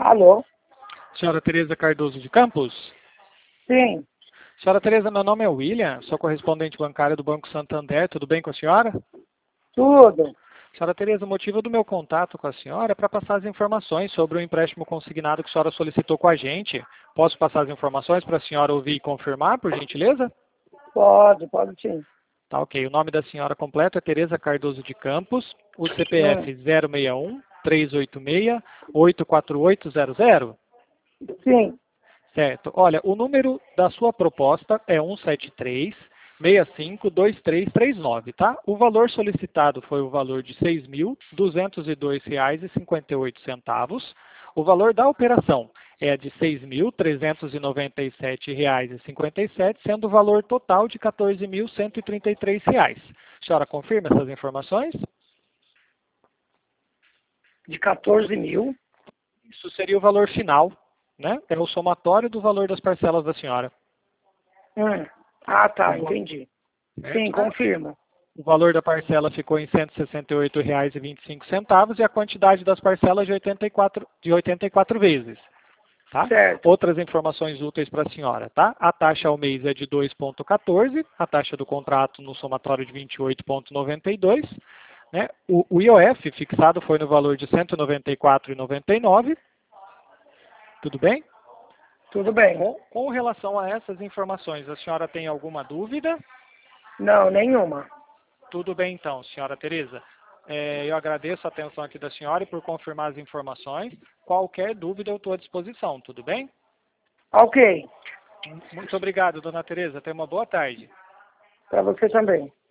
Alô? Senhora Tereza Cardoso de Campos? Sim, Senhora Tereza, meu nome é William, sou correspondente bancário do Banco Santander, tudo bem com a senhora? tudo. Senhora Tereza, o motivo do meu contato com a senhora é para passar as informações sobre o empréstimo consignado que a senhora solicitou com a gente. Posso passar as informações para a senhora ouvir e confirmar, por gentileza? Pode sim. Tá, ok. O nome da senhora completo é Tereza Cardoso de Campos, o CPF 061 386 84800. Sim, Certo. Olha, o número da sua proposta é 173-652339, tá? O valor solicitado foi o valor de R$ 6.202,58. O valor da operação é de R$ 6.397,57, sendo o valor total de R$ 14.133. A senhora confirma essas informações? de 14 mil. Isso seria o valor final, né? É o somatório do valor das parcelas da senhora. Ah, tá, entendi. Sim, Certo? confirma. O valor da parcela ficou em R$ 168,25 e a quantidade das parcelas de 84 vezes. Tá? Certo, Outras informações úteis para a senhora. Tá? A taxa ao mês é de 2,14, a taxa do contrato no somatório de 28,92. Né? O IOF fixado foi no valor de R$ 194,99. Tudo bem? tudo bem. Com relação a essas informações, a senhora tem alguma dúvida? Não, nenhuma. Tudo bem então, senhora Tereza. Eu agradeço a atenção aqui da senhora e por confirmar as informações. Qualquer dúvida eu estou à disposição, tudo bem? Ok, Muito obrigado, dona Tereza. Tenha uma boa tarde. para você também.